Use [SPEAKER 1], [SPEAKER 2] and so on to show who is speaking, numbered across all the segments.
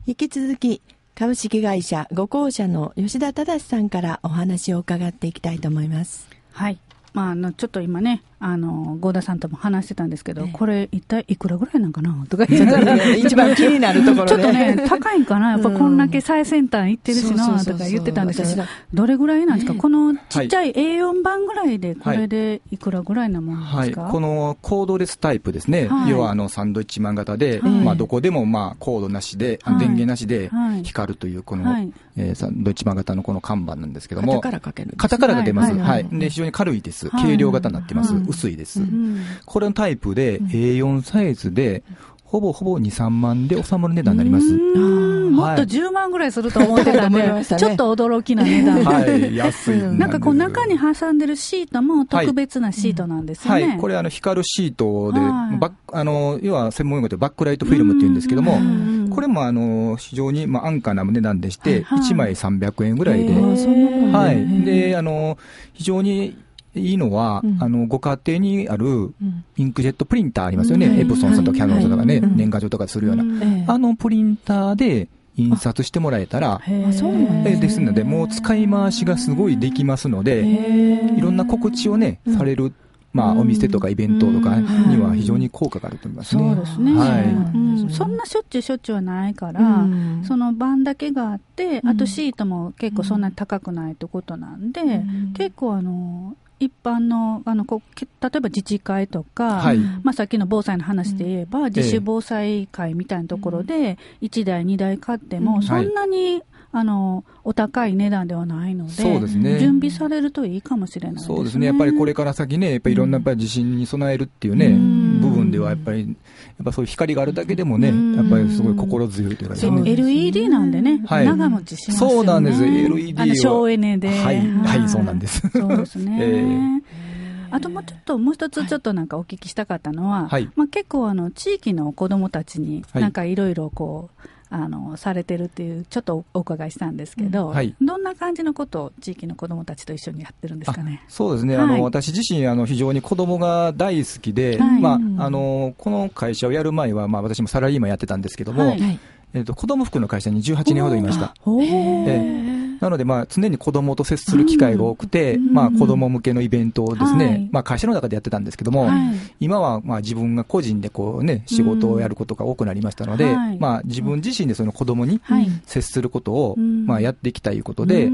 [SPEAKER 1] 引き続き株式会社五光社の吉田忠さんからお話を伺っていきたいと思います。
[SPEAKER 2] はい。ちょっと今ね、合田さんとも話してたんですけど、これ一体いくらぐらいなんかなとか言って
[SPEAKER 1] 一番気になるところで。
[SPEAKER 2] ちょっとね、高いんかなやっぱこんだけ最先端行ってるしなとか言ってたんですけど、どれぐらいなんですか、このちっちゃい A4 版ぐらいで、これでいくらぐらいなものですか？
[SPEAKER 3] このコードレスタイプですね。要はサンドイッチマン型で、どこでもコードなしで、電源なしで光るというこの、サンドイッチマン型のこの看板なんですけども。
[SPEAKER 1] 肩からかける。
[SPEAKER 3] 肩からかけます。はい。で、非常に軽いです。軽量型になってます。薄いです。これのタイプで A4 サイズで、ほぼ2、3万で収まる値段になります。
[SPEAKER 2] もっと10万ぐらいすると思ってたんで、ちょっと驚きな値段。
[SPEAKER 3] はい、安い。
[SPEAKER 2] なんかこう中に挟んでるシートも特別なシートなんですよね。
[SPEAKER 3] はい、これ光るシートで、要は専門用語でバックライトフィルムって言うんですけども、これも非常に安価な値段でして、1枚300円ぐらいで、はい。で、非常にいいのは、ご家庭にあるインクジェットプリンターありますよね。エプソンさんとかキャノンさんとかね、年賀状とかするような。プリンターで印刷してもらえたら、ですので、もう使い回しがすごいできますので、いろんな告知をね、される、お店とかイベントとかには非常に効果があると思いますね。
[SPEAKER 2] そうですね。そんなしょっちゅうはないから、その版だけがあって、あとシートも結構そんなに高くないってことなんで、結構一般の、例えば自治会とか、さっきの防災の話で言えば、自主防災会みたいなところで、1台、2台買っても、そんなに、お高い値段ではないので、
[SPEAKER 3] そうですね、
[SPEAKER 2] 準備されるといいかもしれないですね。
[SPEAKER 3] そうですね。やっぱりこれから先ね、やっぱりいろんな地震に備えるっていうね、部分ではやっぱそういう光があるだけでもね、やっぱりすごい心強いというかですね。
[SPEAKER 2] LED なんでね、長持ちしますよね。
[SPEAKER 3] そうなんです。LED は。
[SPEAKER 2] 省エネで。
[SPEAKER 3] はい、そうなんです。
[SPEAKER 2] そうですね。あともう一つちょっとなんかお聞きしたかったのは、結構地域の子どもたちになんかいろいろこう、されてるっていうちょっとお伺いしたんですけど、どんな感じのことを地域の子どもたちと一緒にやってるんですかね。
[SPEAKER 3] そうですね、私自身非常に子どもが大好きで、この会社をやる前は、私もサラリーマンやってたんですけども、子ども服の会社に18年ほどいました。なので、常に子供と接する機会が多くて、子供向けのイベントをですね、会社の中でやってたんですけども、今は自分が個人でこうね、仕事をやることが多くなりましたので、自分自身でその子供に接することを、やっていきたいということで、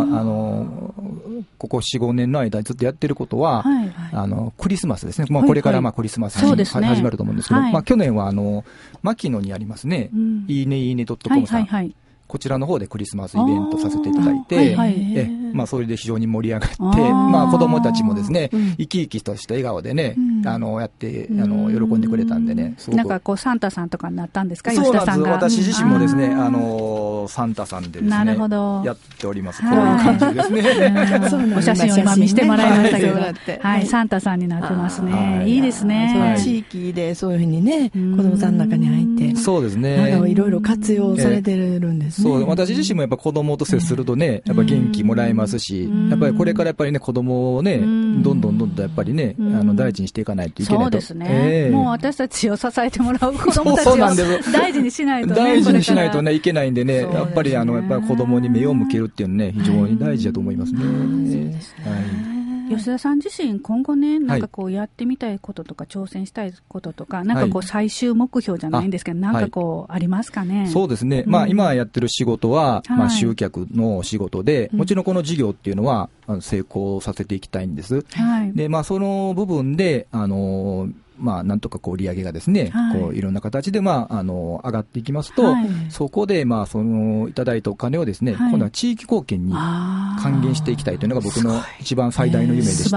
[SPEAKER 3] ここ4、5年の間ずっとやってることは、クリスマスですね。これからクリスマスに始まると思うんですけど、去年は牧野にありますね、いいねいいね .com さん。こちらの方でクリスマスイベントさせていただいて、それで非常に盛り上がって、子供たちもですね、生き生きとした笑顔でね、やって、喜んでくれたんでね、すごく。
[SPEAKER 2] なんかこう、サンタさんとかになったんですか、
[SPEAKER 3] 吉
[SPEAKER 2] 田さんが。
[SPEAKER 3] 私自身もですね、サンタさんでですね、やっております。こういう感じですね。
[SPEAKER 2] お写真を今見せてもらいましたけど、はい、サンタさんになってますね。いいですね。
[SPEAKER 1] 地域でそういうふうにね、子供さんの中に入って、
[SPEAKER 3] そうですね。
[SPEAKER 1] いろいろ活用されてるんですね。
[SPEAKER 3] そう、私自身もやっぱ子供と接するとね、やっぱ元気もらえますし、やっぱりこれからやっぱりね、子供をね、どんどんやっぱりね、大事にしていかないといけないと。
[SPEAKER 2] そうですね。もう私たちを支えてもらう子供たちを大事にしないとね。
[SPEAKER 3] 大事にしないとね、いけないんでね、やっぱり子供に目を向けるっていうのね、非常に大事だと思いますね。
[SPEAKER 2] 吉田さん自身今後ね、なんかこうやってみたいこととか挑戦したいこととか、なんかこう最終目標じゃないんですけど、なんかこうありますかね。
[SPEAKER 3] そうですね。今やってる仕事は、集客の仕事で、もちろんこの事業っていうのは成功させていきたいんです。で、その部分で、なんとかこう売り上げがですね、こういろんな形で上がっていきますと、そこでそのいただいたお金をですね、今度は地域貢献に還元していきたいというのが僕の一番最大の夢でして、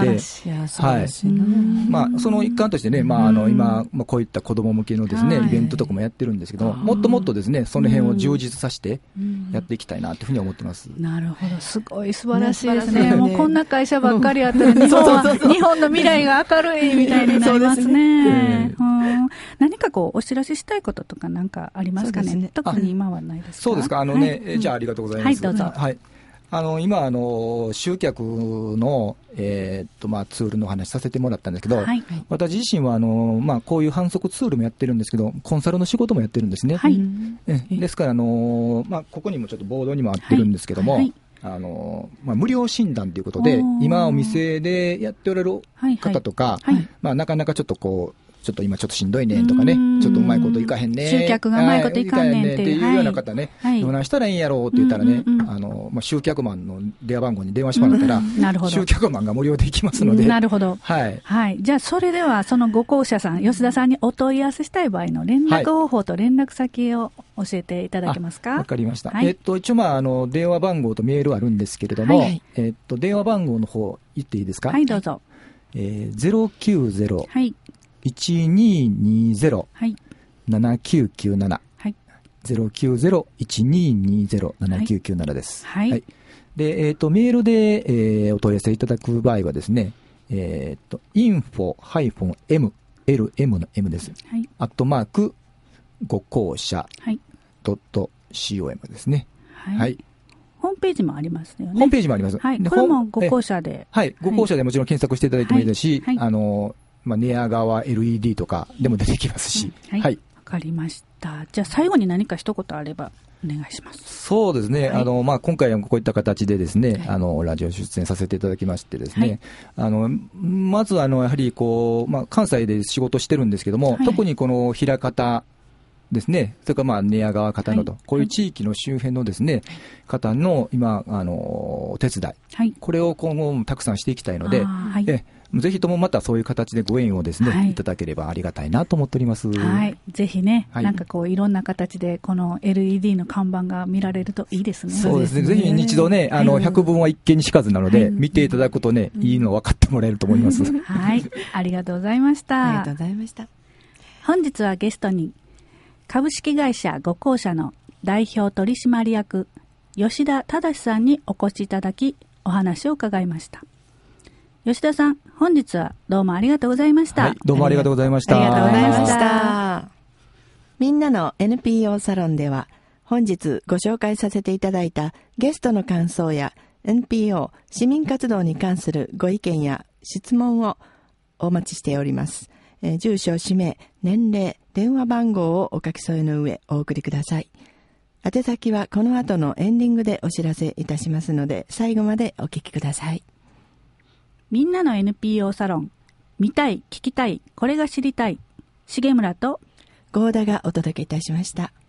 [SPEAKER 3] その一環としてね、今こういった子ども向けのですね、イベントとかもやってるんですけど、もっともっとですね、その辺を充実させてやっていきたいなというふうに思ってます。
[SPEAKER 2] なるほど、すごい素晴らしいですね。もうこんな会社ばっかりあったら日本の未来が明るいみたいになりますね。何かこうお知らせしたいこととか何かありますかね。特に今はないですか。
[SPEAKER 3] そうですか。じゃあありがとうございます。
[SPEAKER 2] はい、どうぞ。
[SPEAKER 3] はい。 今集客の、ツールの話させてもらったんですけど、はい、私自身はこういう販促ツールもやってるんですけど、コンサルの仕事もやってるんですね。はい、ですからここにもちょっとボードにもあってるんですけども、はいはい、無料診断ということで、今お店でやっておられる方とか、はいはい、なかなかちょっとちょっと今ちょっとしんどいねんとかね、ちょっとうまいこといかへんね、
[SPEAKER 2] 集客がうまいこといかんねんって
[SPEAKER 3] いうような方ね、どないしたらいいんやろうって言ったらね、集客マンの電話番号に電話してもらったら、集客マンが無料でいきますので。
[SPEAKER 2] なるほど。はい。はい。じゃあ、それでは、そのご購入さん、吉田さんにお問い合わせしたい場合の連絡方法と連絡先を教えていただけますか？
[SPEAKER 3] わかりました。はい、一応、電話番号とメールあるんですけれども、はい、電話番号の方、言っていいですか？
[SPEAKER 2] はい、どうぞ。
[SPEAKER 3] 090、はい。1220-7997、はい、090-1220-7997です。はい。はい、で、メールで、お問い合わせいただく場合はですね、info-mlm の M です。はい。ご購社、はい。.com ですね。はい。はい。
[SPEAKER 2] ホームページもありますよね。
[SPEAKER 3] ホームページもあります。
[SPEAKER 2] はい。これもご購社で。
[SPEAKER 3] はい。ご購社でもちろん検索していただいてもいいですし、はい。寝屋川 LED とかでも出てきますし。
[SPEAKER 2] はい。わかりました。じゃあ最後に何か一言あればお願いします。
[SPEAKER 3] そうですね。はい、今回はこういった形でですね、はい、ラジオ出演させていただきましてですね、はい、まずやはり関西で仕事してるんですけども、はい、特にこの枚方ですね、それから寝屋川方のと、はい、こういう地域の周辺のですね、方の今、お手伝い、はい、これを今後もたくさんしていきたいので、はい、ぜひともまたそういう形でご縁をですね、はい、いただければありがたいなと思っております。
[SPEAKER 2] はい。ぜひね、はい、なんかいろんな形でこの LED の看板が見られるといいですね。
[SPEAKER 3] そうですね。ぜひ一度ね、百聞は一見にしかずなので、はい、見ていただくとね、いいの分かってもらえると思います。
[SPEAKER 2] はい。ありがとうございました。
[SPEAKER 1] ありがとうございました。
[SPEAKER 2] 本日はゲストに、株式会社ご購社の代表取締役、吉田忠さんにお越しいただき、お話を伺いました。吉田さん、本日はどうもありがとうございました。はい、
[SPEAKER 3] どうもありがとうございました。
[SPEAKER 1] ありがとうございました。みんなの NPO サロンでは、本日ご紹介させていただいたゲストの感想や NPO 市民活動に関するご意見や質問をお待ちしております。住所、氏名、年齢、電話番号をお書き添えの上お送りください。宛先はこの後のエンディングでお知らせいたしますので、最後までお聞きください。
[SPEAKER 2] みんなの NPO サロン、見たい、聞きたい、これが知りたい、重村と
[SPEAKER 1] 合田がお届けいたしました。